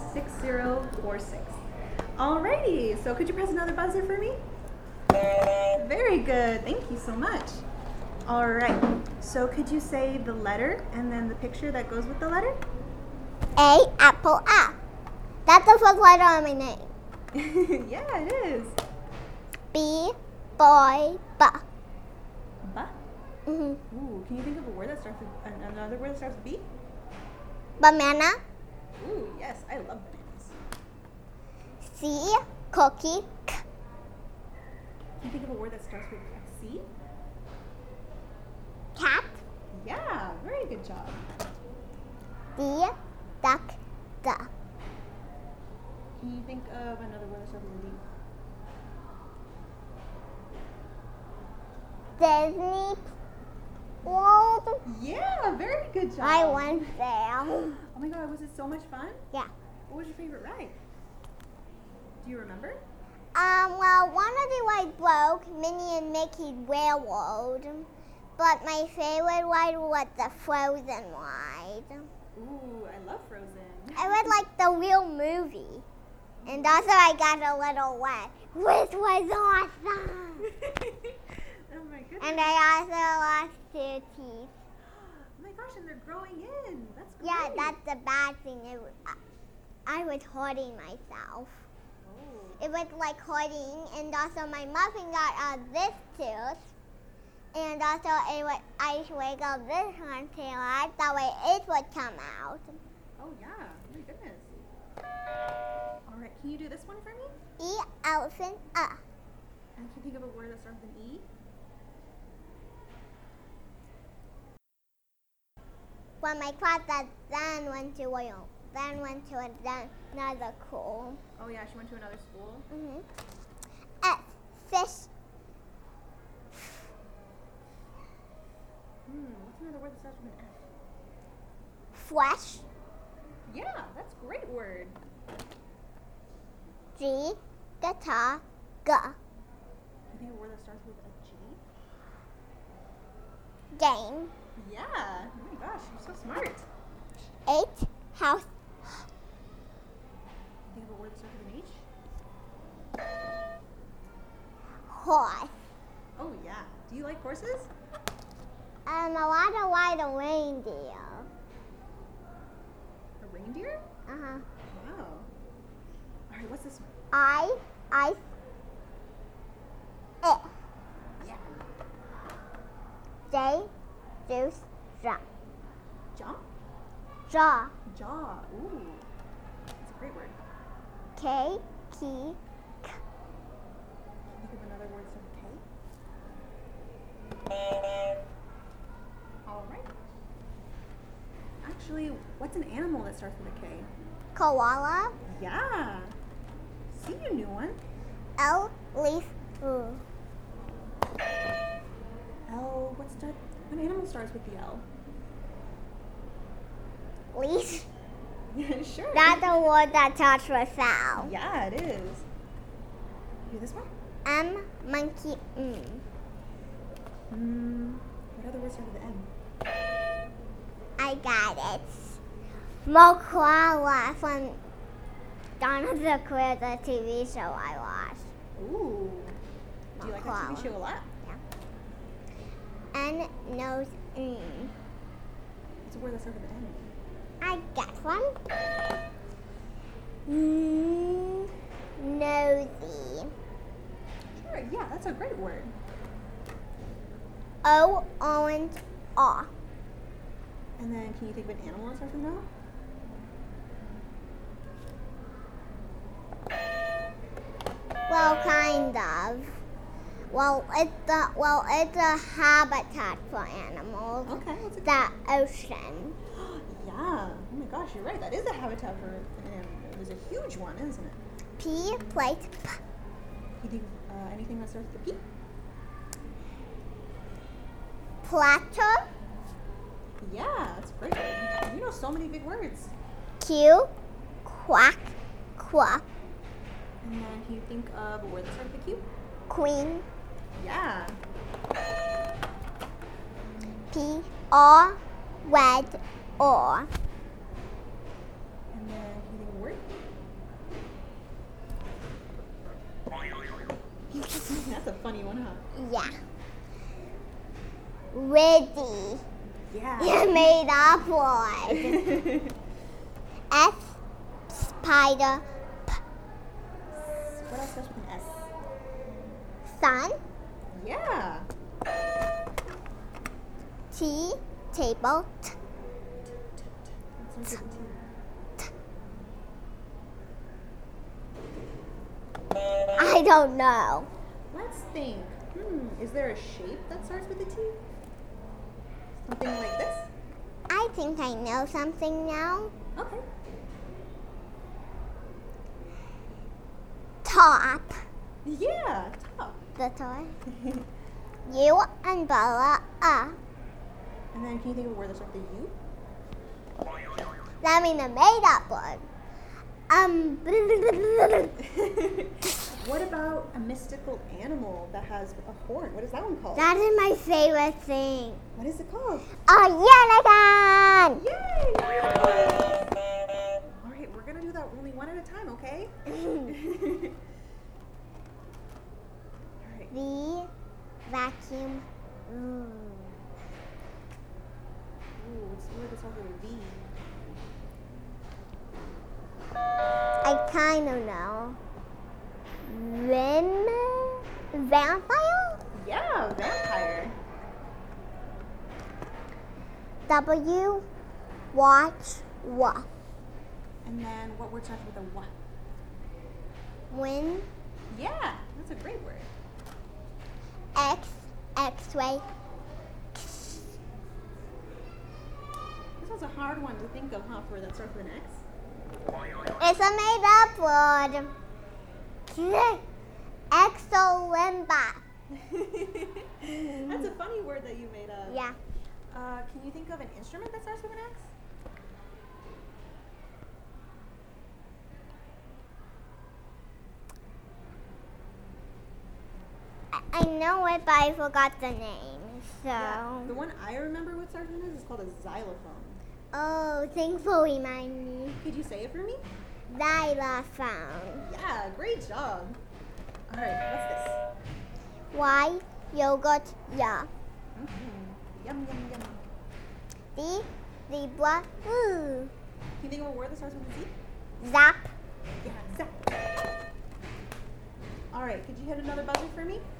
6046. Alrighty, so could you press another buzzer for me? Very good, thank you so much. Alright, so could you say the letter and then the picture that goes with the letter? A, apple, A. That's the first letter of my name. Yeah, it is. B, boy, B. Ba? Mm-hmm. Ooh, can you think of a word that starts with another word that starts with B? Banana. Ooh, yes, I love bananas. C, cookie, K. Can you think of a word that starts with C? Cat. Yeah, very good job. D, duck, D. Can you think of another word that starts with D? Disney World. Yeah, very good job. I went there. Oh my god, was it so much fun? Yeah. What was your favorite ride? Do you remember? Well, one of the rides broke, Minnie and Mickey's Railroad. But my favorite ride was the Frozen ride. Ooh, I love Frozen. I would like the real movie. And also I got a little wet, which was awesome. Oh my goodness. And I also lost 2 teeth. Oh my gosh, and they're growing in. That's great. Yeah, that's the bad thing. I was hurting myself. Oh. It was like hurting, and also my muffin got this tooth. And also I wiggled this one too hard, that way it would come out. Oh yeah, my goodness. All right, can you do this one for me? E, elephant, A. And can you think of a word that starts with an E? When my class then went to another school. Oh yeah, she went to another school. Mm-hmm. F, fish. What's another word that starts with an F? Flesh. Yeah, that's a great word. G, guitar, G. Can you think of a word that starts with a G? Game. Yeah. Oh my gosh, you're so smart. H, house. Think of a word that starts with an H? Horse. Oh yeah. Do you like horses? I want to ride a reindeer. A reindeer? Uh-huh. Wow. All right, what's this one? I, it. Yeah. J, juice, jaw. Jump? Jaw. Jaw. Ooh. That's a great word. K, key, K. Think of another word that starts with K? All right. Actually, what's an animal that starts with a K? Koala. Yeah. See, you knew one. L, leaf, ooh. L. What animal starts with the L? Leaf. Yeah, sure. That's a word that starts with L. Yeah, it is. Do this one? M, monkey, What other words start with M? I got it. Mokoala from Donald the Queer, the TV show I watched. Ooh. Do you like that TV show a lot? N, nose, What's a word that starts with N? I got one. Nosy. Sure, yeah, that's a great word. O, orange, R. And then can you think of an animal that starts with an O? Well, kind of. Well, it's a habitat for animals. Okay, what's it The ocean. Yeah. Oh my gosh, you're right. That is a habitat for an animal. There's a huge one, isn't it? P, plate, P. Can you think of anything that starts with a P? Platter. Yeah, that's a great word. You know so many big words. Q, quack, quack. And then can you think of a word that starts with a Q? Queen. Yeah. P, R, red, or. And then can you think of a word? That's a funny one, huh? Yeah. Ready. Yeah. You made up word. S. Spider. What else starts with an S? Sun. Yeah. T. Table. What starts with a T? I don't know. Let's think. Is there a shape that starts with a T? Something like this? I think I know something now. Okay. Top. Yeah, top. The toy. U. Umbrella. And then can you think of a word that starts with a U? That means a made up word. What about a mystical animal that has a horn? What is that one called? That is my favorite thing. What is it called? A unicorn. Yay! All right, we're gonna do that only one at a time, okay? All right. The vacuum. Ooh, what's the word that starts with a V? I kind of know. Vampire? Yeah, vampire. W. Watch. What? And then what word starts with a what? Win. Yeah, that's a great word. X. X-ray. This was a hard one to think of, huh, for that starts with an X? It's a made up word. Exolimba. That's a funny word that you made up. Yeah. Can you think of an instrument that starts with an X? I know it, but I forgot the name. So. Yeah. The one I remember what starts with an X is called a xylophone. Oh, thanks for reminding me. Could you say it for me? Xylophone. Yeah, great job. All right, what's this? Y. Yogurt. Yeah. Yum, yum, yum. Z. Zebra. Ooh. Can you think of a word that starts with a Z? Zap. Yeah, zap. All right, could you hit another buzzer for me?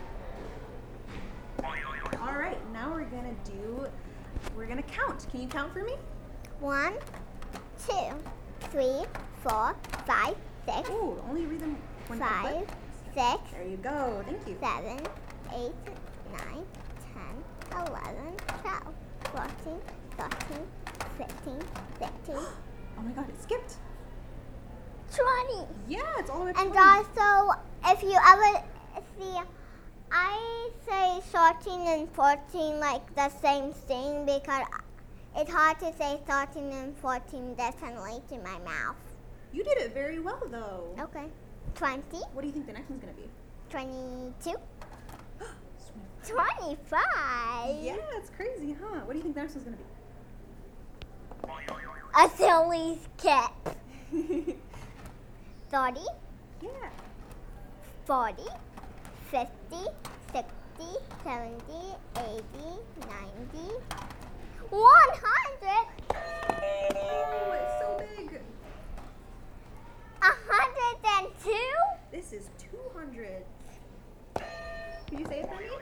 All right, now we're gonna count. Can you count for me? 1, 2, 3, 4, 5, 6, Ooh, only read them one by 5, one. 6, There you go. Thank you. 7, 8, 9, 10, 11, 12, 14, 13, 15, 16, Oh my God, it skipped. 20. Yeah, it's all the way up to And 20. also, if you ever see, I say 13 and 14 like the same thing because it's hard to say 13 and 14 differently to my mouth. You did it very well, though. Okay. 20, What do you think the next one's gonna be? 22, Sweet. 25. Yeah, it's crazy, huh? What do you think the next one's gonna A silly skip. be? 30, Yeah. 40, 50, 60, 70, 80, 90, 100, Oh, it's so big. 102, This is 200. Can you say it for me?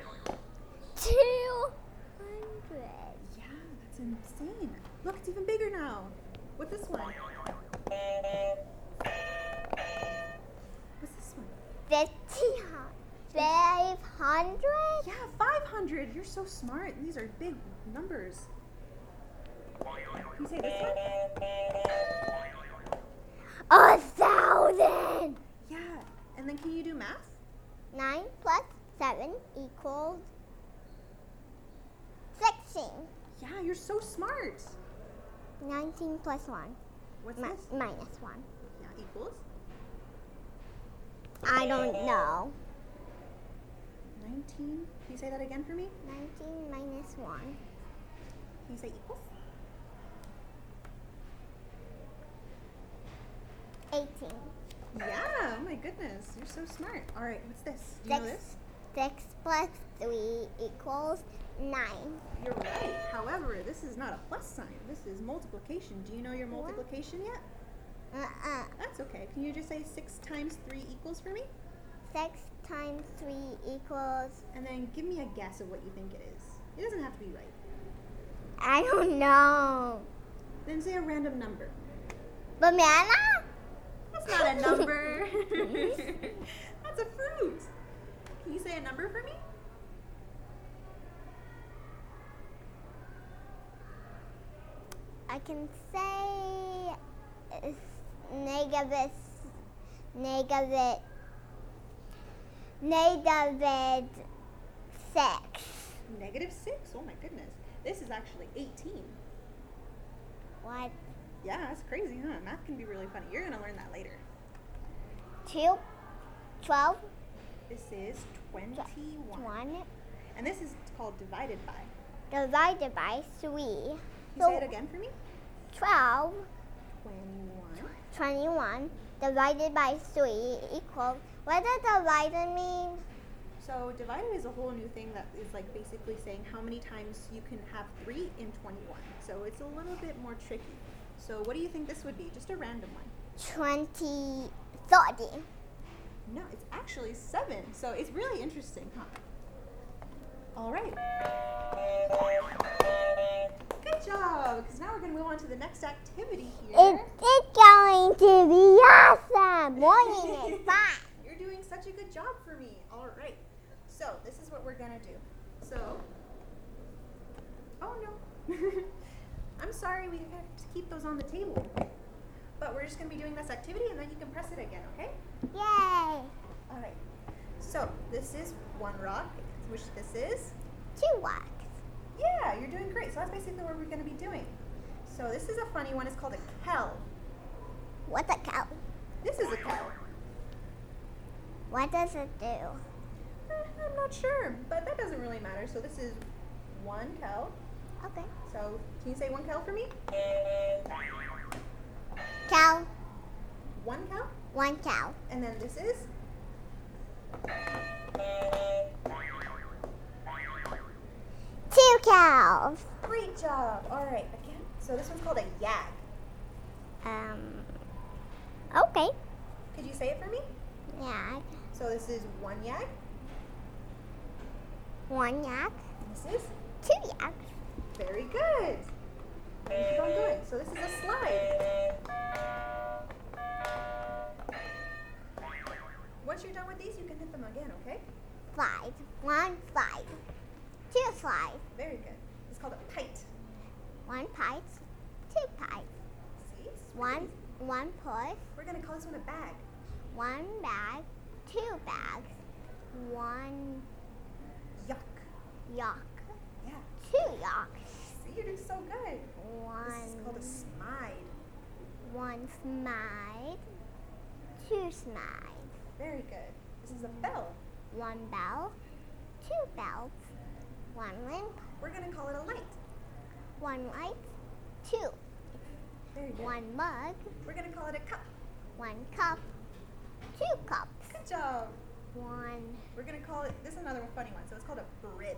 200. Yeah, that's insane. Look, it's even bigger now. What's this one? What's this one? 500? Yeah, 500. You're so smart. These are big numbers. Can you say this one? 1,000. Yeah. And then can you do math? 9 plus 7 equals 16. Yeah, you're so smart. 19 plus 1 What's this? minus 1. Yeah, equals I don't know. 19. Can you say that again for me? 19 minus 1. Can you say equals? 18. Yeah, oh my goodness. You're so smart. All right, what's this? Do you know this? 6 plus 3 equals 9. You're right. However, this is not a plus sign. This is multiplication. Do you know your What? multiplication yet? That's okay. Can you just say 6 times 3 equals for me? 6 times 3 equals... And then give me a guess of what you think it is. It doesn't have to be right. I don't know. Then say a random number. Banana? That's not a number. That's a fruit. Can you say a number for me? I can say negative 6. -6? Oh my goodness. This is actually 18. What? Yeah, that's crazy, huh? Math can be really funny. You're going to learn that later. 2, 12, This is 21. 1, And this is called divided by. divided by 3. Can you So say it again for me? 12, 21. 21 divided by 3 equals... What does divided mean? So divided is a whole new thing that is like basically saying how many times you can have 3 in 21. So it's a little bit more tricky. So what do you think this would be? Just a random one. 30. No, it's actually 7. So it's really interesting, huh? All right. Good job. Because now we're going to move on to the next activity here. It's going to be awesome. Morning is fun. You're doing such a good job for me. All right. So this is what we're going to do. So, oh no. I'm sorry, we have to keep those on the table. But we're just going to be doing this activity and then you can press it again, okay? Yay. All right. So this is 1 rock, which this is. 2 rocks. Yeah, you're doing great. So that's basically what we're going to be doing. So this is a funny one. It's called a kell. What's a cow? This is a kell. What does it do? I'm not sure, but that doesn't really matter. So this is 1 kell. Okay. So can you say 1 kell for me? Cow. 1 kell. 1 cow. And then this is 2 cows. great job. All right, again. So this one's called a yag. Okay. Could you say it for me? Yeah. So this is 1 yag. 1 yak. And this is 2 yaks. very good. And keep on going. So this is a slide. Once you're done with these, you can hit them again, okay? 5. 1 slide. 2 slides. Very good. It's called a kite. 1 pipe. 2 pipes. See? It's 1 purse. We're going to call this one a bag. 1 bag. 2 bags. 1 Yuck. yak. Yeah. 2 yaks. See, you're doing so good. This is called a smide. 1 smide. 2 smide. Very good. This is a bell. 1 bell. 2 bells. 1 lamp. We're going to call it a light. 1 light. 2. Very good. 1 mug. We're going to call it a cup. 1 cup. 2 cups. Good job. 1 We're going to call it, this is another funny one, so it's called a brib.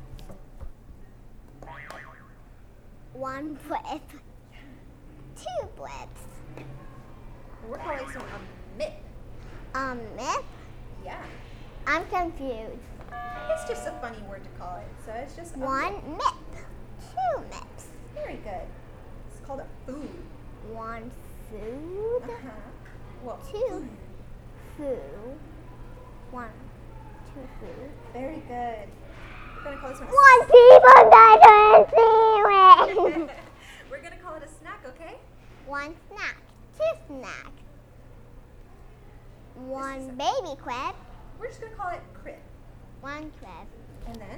1 blip. 2 blips. We're calling this one a mitt. Mip? Yeah. I'm confused. It's just a funny word to call it. So it's just a 1 mitt. mip. 2 mips. Very good. It's called a food. 1 food. Uh-huh. Well, 2 food. food. 1 2 food. Very good. We're going to call this one a 1 people that don't see it. We're going to call it a snack, okay? 1 snack. 2 snack. 1 baby crab. We're just going to call it crib. 1 crab. And then,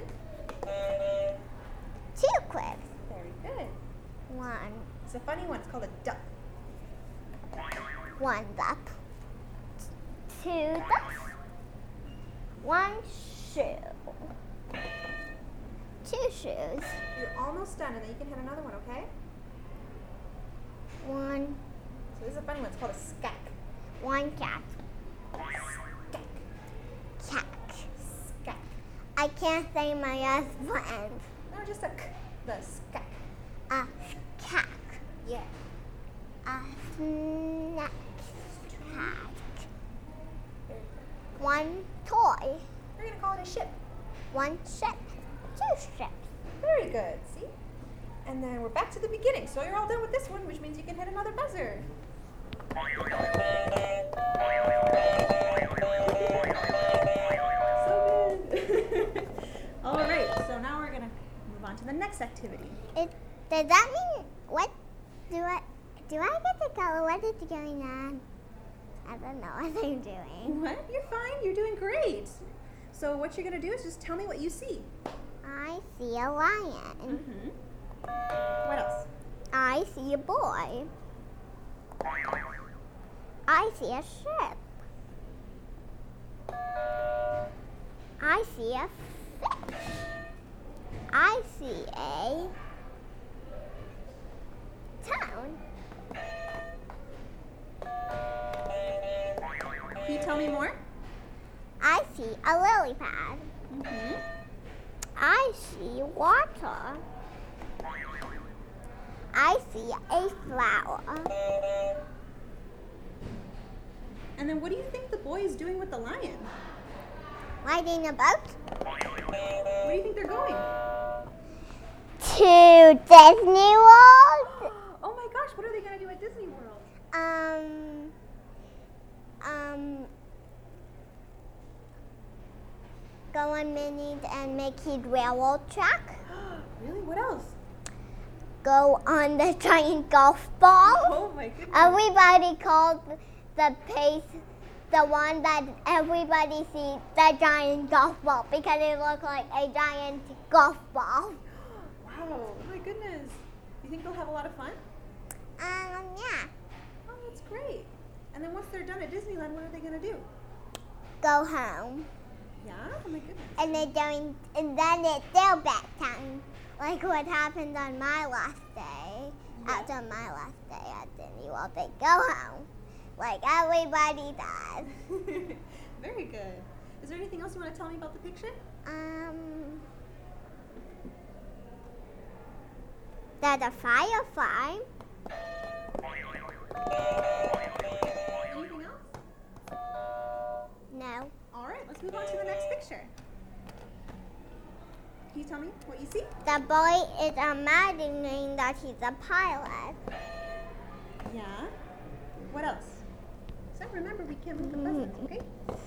2 crabs. very good. 1 It's a funny one. It's called a duck. 1 duck. 2 ducks. 1 shoe. 2 shoes. You're almost done, and then you can hit another one, okay? 1 So this is a funny one. It's called a skack. 1 and cat. Cat. Skak. I can't say my husband. No, just a k. The skak. A cat. Yeah. A snack cat. Very good. One toy. We're gonna call it a ship. One ship. Two ships. Very good. See? And then we're back to the beginning. So you're all done with this one, which means you can hit another buzzer. So good. All right. So now we're gonna move on to the next activity. Does that mean what? Do I get to go? What is going on? I don't know what I'm doing. What? You're fine. You're doing great. So what you're gonna do is just tell me what you see. I see a lion. Mm-hmm. What else? I see a boy. I see a ship. I see a fish. I see a town. Can you tell me more? I see a lily pad. Mm-hmm. I see water. I see a flower. And then what do you think the boy is doing with the lion? Riding a boat Where do you think they're going? to Disney World. Oh my gosh, what are they gonna do at Disney World? Go on Minnie's and Mickey's railroad track. Really? What else? Go on the giant golf ball. Oh my goodness. Everybody calls the pace the one that everybody sees the giant golf ball because it looks like a giant golf ball. Wow, oh my goodness. You think they'll have a lot of fun? Yeah. Oh, that's great. And then once they're done at Disneyland, what are they gonna do? Go home. Yeah? Oh my goodness. And then it's their bedtime. Like what happened on my last day. Yeah. After my last day at Disney World, they go home. Like everybody does. Very good. Is there anything else you want to tell me about the picture? There's a firefly. Anything else? No. All right, let's move on to the next picture. Can you tell me what you see? The boy is imagining that he's a pilot. Yeah. What else? So remember, we can't move the buzzers, okay?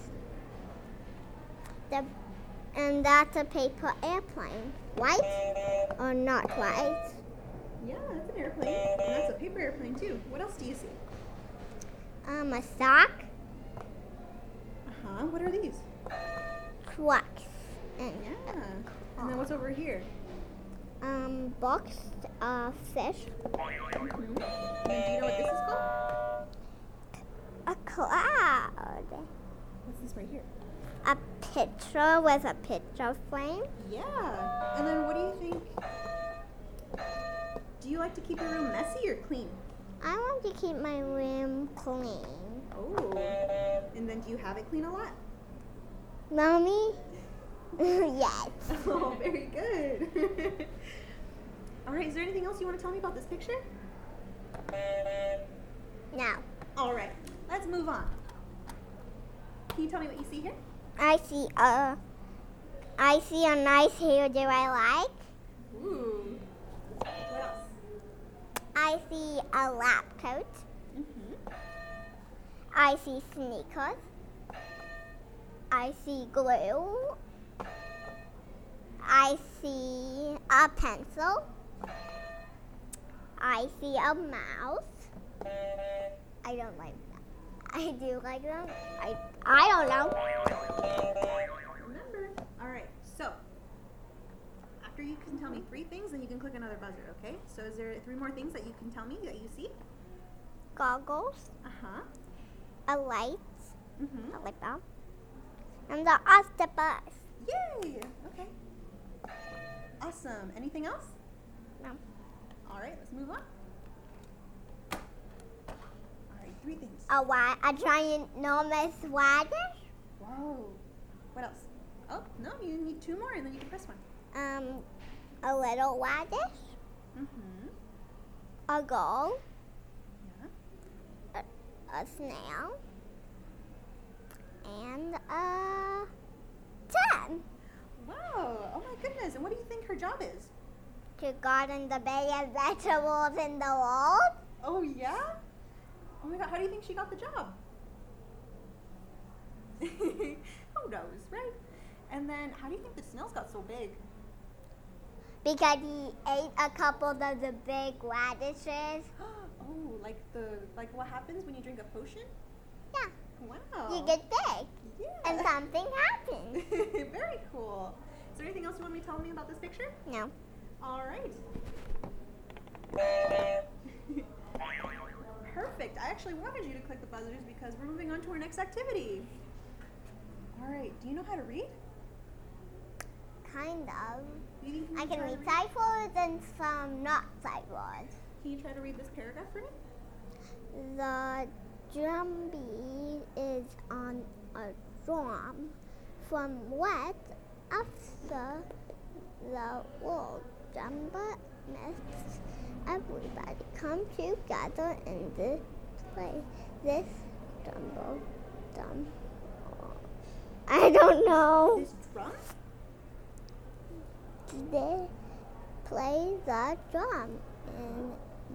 And that's a paper airplane. White or not white? Yeah, that's an airplane. And that's a paper airplane too. What else do you see? A sock, Uh-huh. What are these? trucks, and Yeah. And then what's over here? box of fish. Mm-hmm. And then do you know what this is called? A cloud. What's this right here? A picture with a picture frame. Yeah. And then what do you think? Do you like to keep your room messy or clean? I want to keep my room clean. Oh. And then do you have it clean a lot? Mommy? Yes. Oh, very good. All right, is there anything else you want to tell me about this picture? No. All right, let's move on. Can you tell me what you see here? I see a nice hairdo I like. Ooh. What else? I see a lab coat. Mm-hmm. I see sneakers. I see glue. I see a pencil. I see a mouse. I don't like that. I do like them. I don't know. Remember. All right, so after you can tell me 3 things, then you can click another buzzer, okay? So is there 3 more things that you can tell me that you see? Goggles, Uh-huh. a light, Mm-hmm. I like that, and the octopus. Yay! Okay. Awesome. Anything else? No. All right, let's move on. All right, 3 things. a ginormous radish. Whoa. What else? Oh, no, you need two more and then you can press one. A little radish, Mm-hmm. a gull, Yeah. a snail, and a 10 Wow. Oh my goodness. And what do you think her job is? to garden the biggest vegetables in the world. Oh yeah? Oh my god, how do you think she got the job? Who knows, right? And then how do you think the snails got so big? Because he ate a couple of the big radishes. Oh, like what happens when you drink a potion? Yeah, Wow. you get big, Yeah. and something happens. Very cool. Is there anything else you want me to tell me about this picture? No. All right. Perfect. I actually wanted you to click the buzzers because we're moving on to our next activity. All right. Do you know how to read? Kind of. Do you think you I can try to read sight words and some not sight words. Can you try to read this paragraph for me? The drumbeat is on a drum from wet after the world jumper makes everybody come together in this place. This jumbo drum. I don't know. This drum? They play the drum in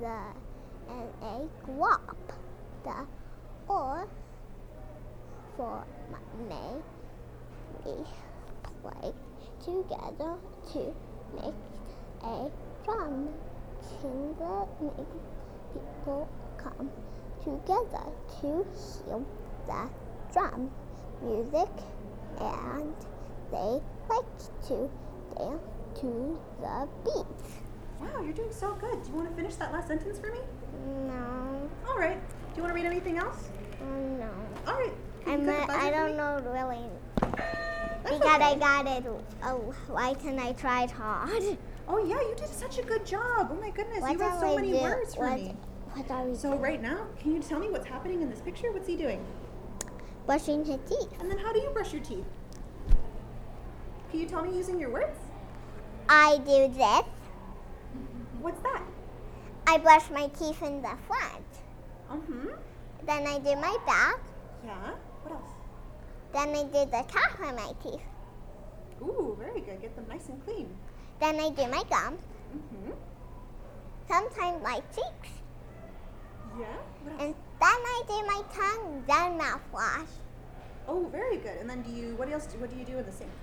a group. The or for may we play together to make a drum. Kindle make people come together to hear the drum music, and they like to dance to the beat. Wow, you're doing so good. Do you want to finish that last sentence for me? No, All right. Do you want to read anything else? no. All right. Can you click the buzzer I for don't me? know really That's because I okay. got it right and I tried hard. Oh yeah, you did such a good job. Oh my goodness, you got so many words for me. What are we So doing? right now, can you tell me what's happening in this picture? What's he doing? Brushing his teeth. And then how do you brush your teeth? Can you tell me using your words? I do this. What's that? I brush my teeth in the front. Mm-hmm. Then I do my back. Yeah. What else? Then I do the top of my teeth. Ooh, very good. Get them nice and clean. Then I do my gums. Mm-hmm. Sometimes my cheeks. Yeah. What else? And then I do my tongue. Then mouthwash. Oh, very good. And then what do you do in the sink?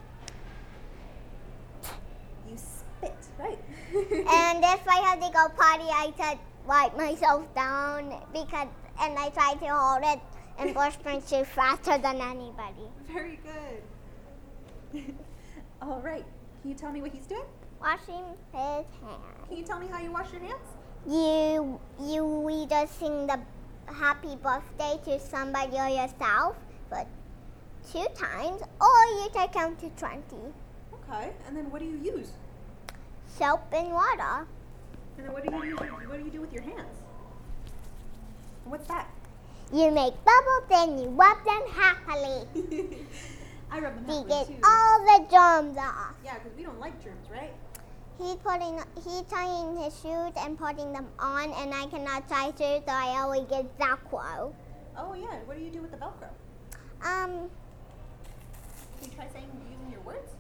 You spit, right? And if I had to go potty, I said wipe myself down and I tried to hold it and brush my teeth faster than anybody. Very good. All right. Can you tell me what he's doing? Washing his hands. Can you tell me how you wash your hands? You either sing the happy birthday to somebody or yourself for 2 times, or you take count to 20. Okay. And then what do you use? Soap and water. And then what do you do with your hands? What's that? You make bubbles and you rub them happily I rub them to happily get too. all the germs off. Yeah, because we don't like germs, right? He's tying his shoes and putting them on, and I cannot tie shoes, so I always get Velcro. Oh yeah. What do you do with the Velcro? Um, Can you try saying using your words?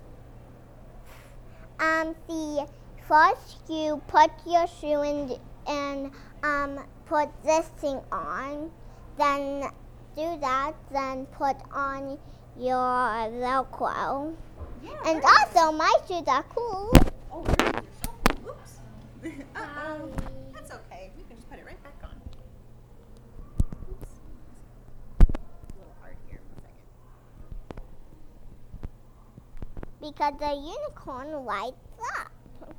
the first you put your shoe in and put this thing on, then do that, then put on your Velcro. Yeah. And very also, my shoes are cool. good. Oh, yours are so cool. Oops. Uh-oh. That's okay. We can just put it right back on. Oops. A little hard here. 1 second. Because the unicorn lights up.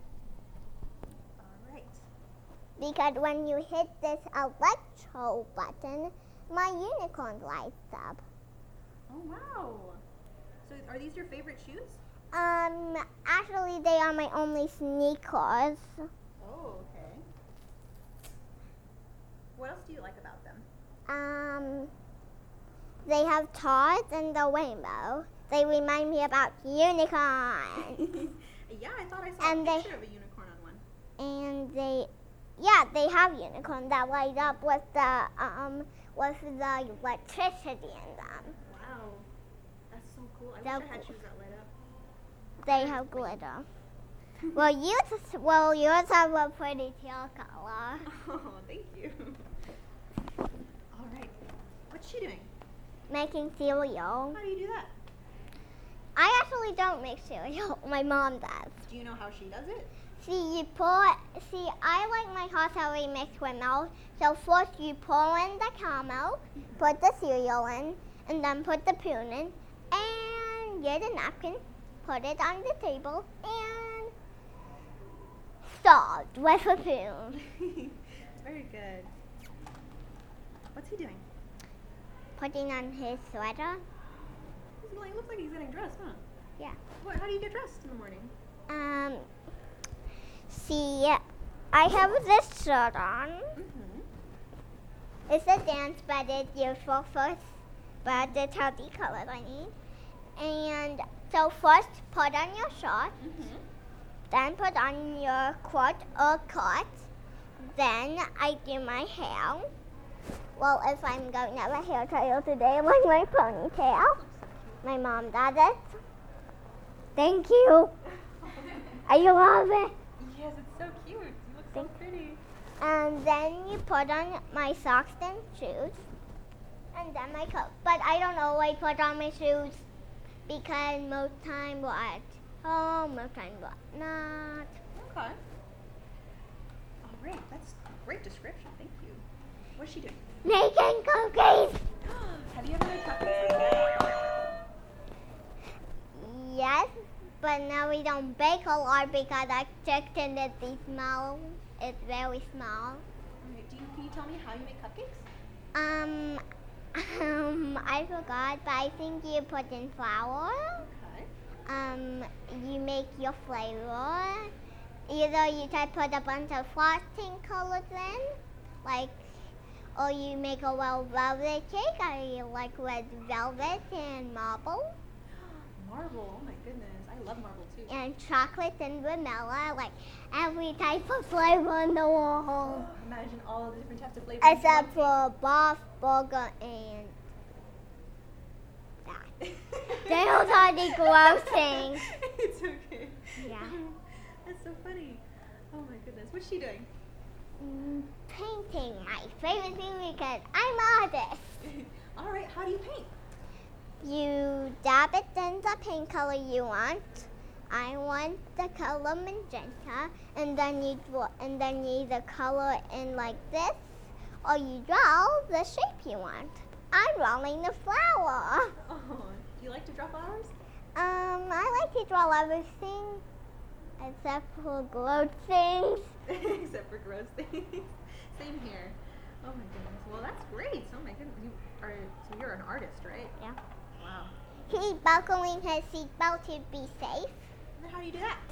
All right. Because when you hit this electro button, my unicorn lights up. Oh wow. So are these your favorite shoes? Actually, they are my only sneakers. Oh, okay. What else do you like about them? They have stars and the rainbow. They remind me about unicorns. Yeah, I thought I saw And a they- picture of a unicorn on one. And they have unicorns that light up with the electricity in them. Wow, that's so cool. I So wish I had cool. shoes that light up. They have glitter. Yours have a pretty teal color. Oh, thank you. All right, what's she doing? Making cereal. How do you do that? I actually don't make cereal. My mom does. Do you know how she does it? I like my hot celery mixed with milk. So first you pour in the caramel, put the cereal in, and then put the spoon in, and get a napkin, put it on the table, and salt with a spoon. Very good. What's he doing? Putting on his sweater. It looks like he's getting dressed, huh? Yeah. How do you get dressed in the morning? I have this shirt on. Mm-hmm. It's a dance, but it's useful first. But it's how the colors I need. And so first put on your shirt, Mm-hmm. then put on your coat or cut. Then I do my hair. Well, if I'm going to have a hairstyle today, like my ponytail. My mom does it. Thank you. I love it. Yes, it's so cute. You look so pretty. And then you put on my socks and shoes. And then my coat. But I don't always put on my shoes because most time we're at home, most time we're not. Okay. All right, that's a great description. Thank you. What's she doing? Making cookies. Have you ever made cupcakes like that? Yes, but now we don't bake a lot because our chicken is small. It's very small. All right, can you tell me how you make cupcakes? I forgot, but I think you put in flour. Okay. You make your flavor. Either you try to put a bunch of frosting colors in, or you make a well velvet cake. I like red velvet and marble. Marble. Oh my goodness, I love marble too. And chocolate and vanilla, like every type of flavor in the world. Imagine all the different types of flavors. Except for Bob, Burger, and that. Those are the gross things. It's okay. Yeah. That's so funny. Oh my goodness. What's she doing? Painting, my favorite thing because I'm artist. All right, how do you paint? You dab it in the paint color you want. I want the color magenta, and then you either color in like this, or you draw the shape you want. I'm drawing the flower. Oh, do you like to draw flowers? I like to draw everything except for gross things. Except for gross things. Same here. Oh my goodness. Well, that's great. Oh my goodness. So you're an artist, right? Yeah. Wow. He's buckling his seatbelt to be safe. And then how do you do that?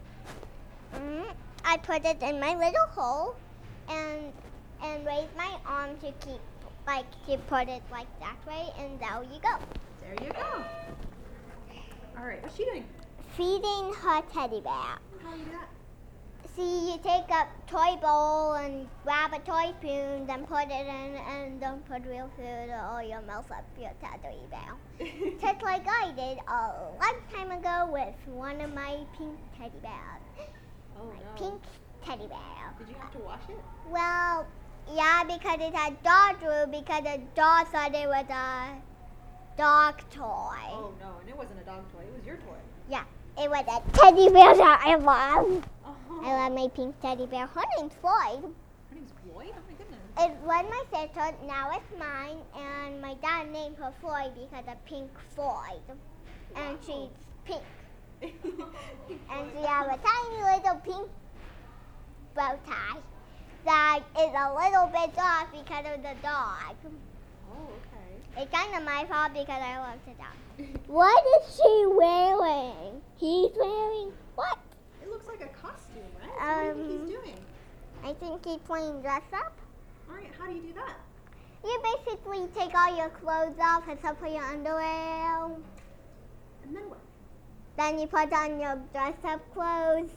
I put it in my little hole and raise my arm to put it like that way, and there you go. There you go. All right. What's she doing? Feeding her teddy bear. How do you do that? See, you take a toy bowl and grab a toy spoon, then put it in, and don't put real food or you'll mess up your teddy bear. Just like I did a long time ago with one of my pink teddy bears. Oh My no. pink teddy bear. Did you have to wash it? Well, yeah, because it had dog food, because the dog thought it was a dog toy. Oh no, and it wasn't a dog toy. It was your toy. Yeah, it was a teddy bear that I love. Oh. I love my pink teddy bear. Her name's Floyd. Her name's Floyd? Oh my goodness. It was my sister, now it's mine, and my dad named her Floyd because of Pink Floyd. And Wow. she's pink. Pink And Floyd. she has a tiny little pink bow tie that is a little bit off because of the dog. Oh, okay. It's kind of my fault because I love the dog. What is she wearing? He's wearing what? It looks like a costume, right? So what do you think he's doing? I think he's playing dress up. All right, how do you do that? You basically take all your clothes off except for your underwear. And then what? Then you put on your dress-up clothes.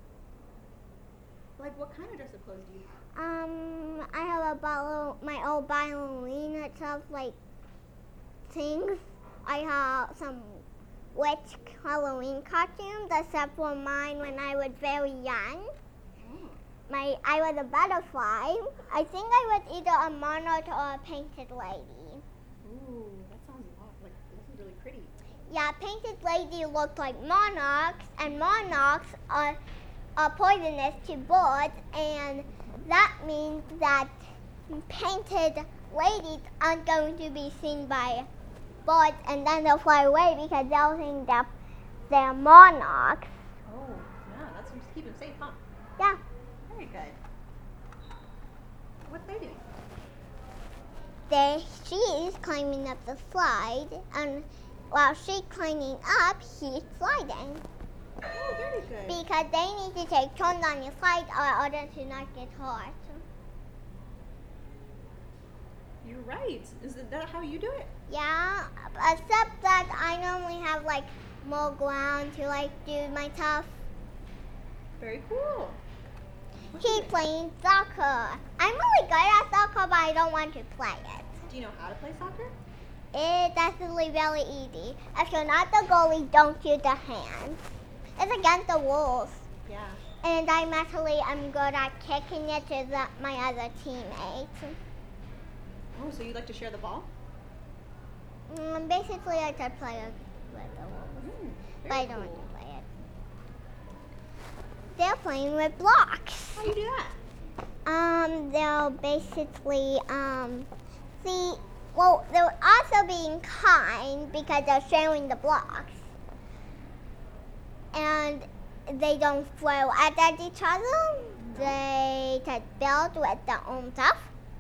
Like, what kind of dress-up clothes do you have? I have my old ballerina stuff, like things. I have some witch Halloween costumes, except for mine when I was very young. I was a butterfly. I think I was either a monarch or a painted lady. Ooh, that sounds that sounds really pretty. Yeah, painted lady looked like monarchs, and monarchs are poisonous to birds, and that means that painted ladies aren't going to be seen by birds, and then they'll fly away because they'll think that they're monarchs. Oh, yeah, that's just keep them safe, huh? Yeah. Very good. What's they doing? She's climbing up the slide, and while she's climbing up, he's sliding. Oh, very good. Because they need to take turns on your slide in order to not get hurt. You're right. Is that how you do it? Yeah, except that I normally have like more ground to like do my stuff. Very cool. Keep playing soccer. I'm really good at soccer, but I don't want to play it. Do you know how to play soccer? It's actually really easy. If you're not the goalie, don't use the hands. It's against the rules. Yeah. And I'm good at kicking it to my other teammates. Oh, so you like to share the ball? Basically, I could play it with the rules, but I don't want to play it. They're playing with blocks. How do you do that? They'll basically, they're also being kind because they're sharing the blocks. And they don't throw at each other. They can build with their own stuff.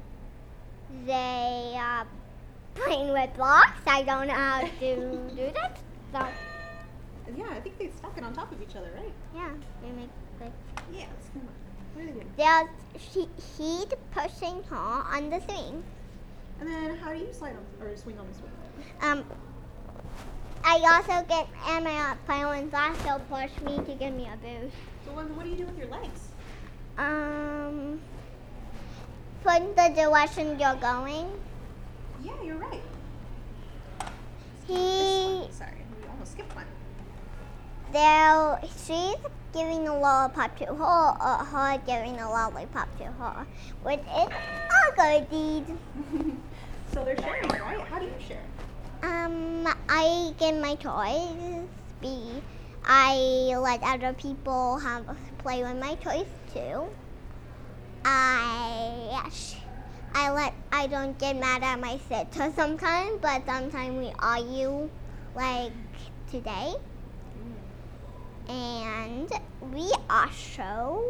They are playing with blocks. I don't know how to do that. So, Yeah, I think they stack it on top of each other, right? yeah, they make good. Yeah, that's good. What are they doing? He's pushing her on the swing. And then how do you slide on or swing on the swing? I also get my parents also push me to give me a boost. So what do you do with your legs? Put the direction you're going. Yeah, you're right. He, Sorry, we almost skipped one. she's giving a lollipop to her, or her giving a lollipop to her, which is a good deed. So they're sharing, right? How do you share? I give my toys. I let other people play with my toys too. I don't get mad at my sister sometimes, but sometimes we argue, like today. And we also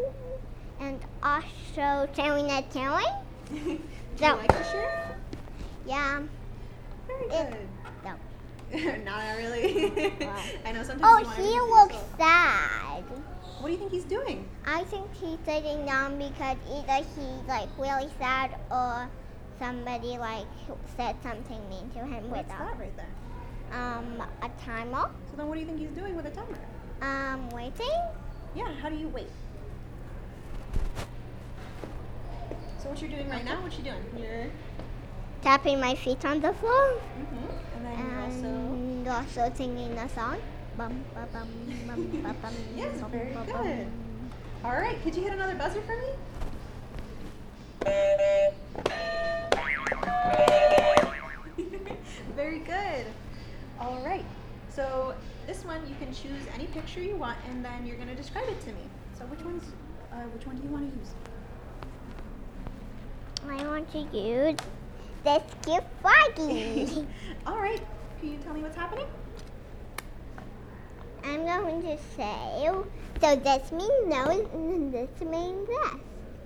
sharing and telling. Do you So, like to share? yeah. Very It- good. no. Not really. Why? I know sometimes Oh, you want he everything to looks yourself. sad. What do you think he's doing? I think he's sitting down because either he's like really sad or somebody like said something mean to him What's that right there? a timer. So then what do you think he's doing with a timer? Waiting. Yeah, how do you wait? So what you're doing right now, what you doing? You're Tapping my feet on the floor and then you're also and also singing a song. Bum, ba, bum, bum, ba, bum, Yes, bum, very ba, good. bum. all right. Could you hit another buzzer for me? Very good. All right. So this one you can choose any picture you want, and then you're gonna describe it to me. So which one do you want to use? I want to use this cute froggy. All right. Can you tell me what's happening? I'm going to say, so this means nose and this means this.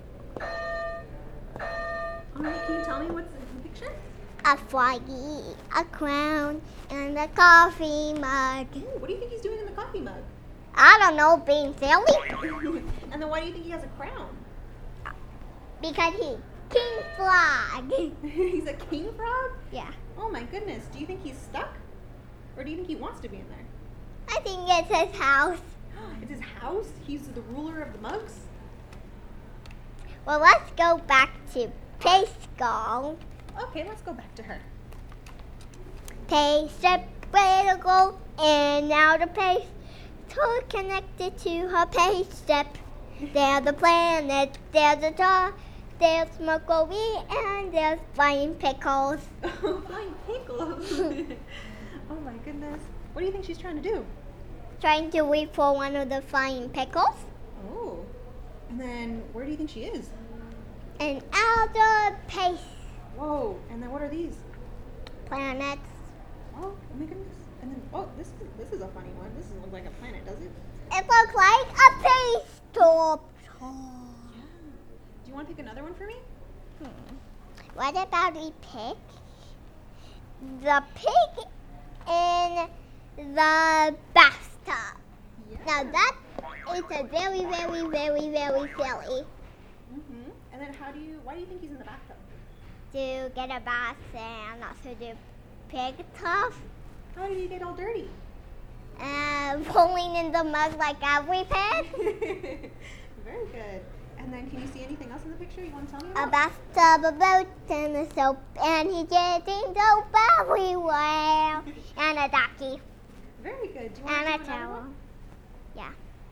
All right. Can you tell me what's in the picture? A froggy, a crown, and a coffee mug. Ooh, what do you think he's doing in the coffee mug? I don't know, being silly. And then why do you think he has a crown? Because he's king frog. He's a king frog? Yeah. Oh my goodness. Do you think he's stuck? Or do you think he wants to be in there? I think it's his house. It's his house? He's the ruler of the mugs? Well, let's go back to Pascal. Okay, let's go back to her. Pace step, way to go, and now the pace. So connected to her pace step. There's the planet, there's the star, there's Mercury, and there's flying pickles. Flying pickles. Oh my goodness. What do you think she's trying to do? Trying to wait for one of the flying pickles. Oh. And then where do you think she is? And outer pace Whoa. And then what are these? planets. Oh my goodness. And then, oh, this is a funny one. This doesn't look like a planet, does it? It looks like a pace stop. Yeah. Do you want to pick another one for me? What about the pig? The pig in the bathtub. Yeah. Now that is a very, very, very, very silly. Mm-hmm. And then why do you think he's in the bathtub? To get a bath and also do pig stuff. How did he get all dirty? Rolling in the mud like every pig. Very good. And then can you see anything else in the picture you want to tell me A about? bathtub, a boat, and a soap, and he's getting soap everywhere. And a ducky. Very good. Do you want And to a do another towel. one? Yeah.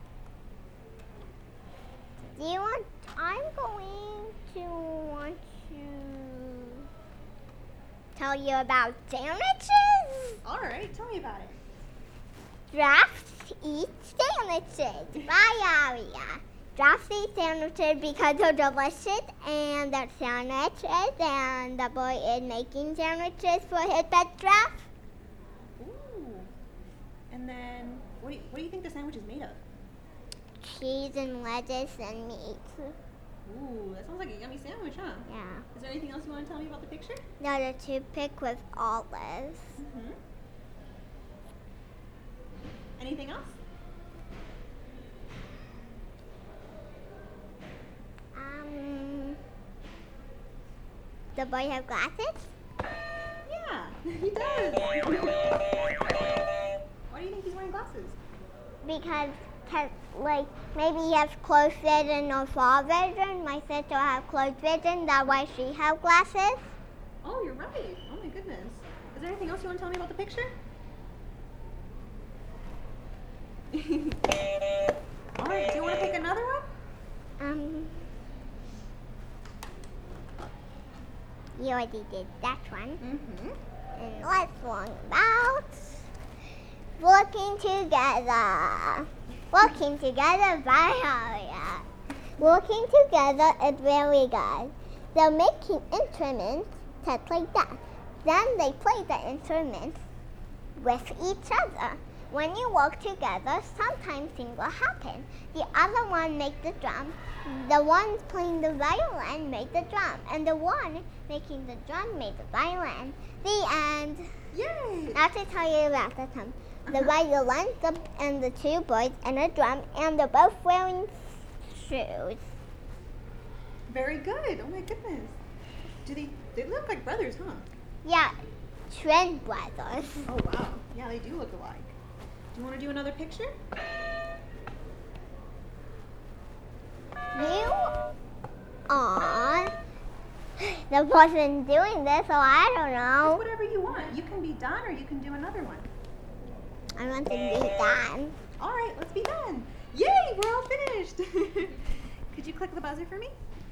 Do you want? I'm going to want to tell you about sandwiches. All right. Tell me about it. Giraffes eat sandwiches. By Aria. Giraffes eat sandwiches because they're delicious and they're sandwiches, and the boy is making sandwiches for his pet giraffe. Ooh. And then what do you think the sandwich is made of? Cheese and lettuce and meat. Ooh, that sounds like a yummy sandwich, huh? Yeah. Is there anything else you want to tell me about the picture? Now the toothpick with olives. Mm-hmm. Anything else? The boy have glasses? Yeah, he does. Why do you think he's wearing glasses? Because, like, maybe he has close vision or far vision. My sister have close vision, that's why she have glasses. Oh, you're right. Oh my goodness. Is there anything else you want to tell me about the picture? All right, do you want to pick another one? You already did that one. Mm-hmm. And let's one about working together. Working together by Aria. Working together is very good. They're making instruments just like that. Then they play the instruments with each other. When you work together, sometimes things will happen. The other one makes the drum. The one playing the violin made the drum. And the one making the drum made the violin. The end. Yay! Now to tell you about the drum. The violin and the two boys and a drum, and they're both wearing shoes. Very good. Oh my goodness. They look like brothers, huh? Yeah, twin brothers. Oh wow. Yeah, they do look alike. Do you want to do another picture? You are the person doing this, so I don't It's know. whatever you want. You can be done or you can do another one. I want to be done. All right, let's be done. Yay, we're all finished. Could you click the buzzer for me?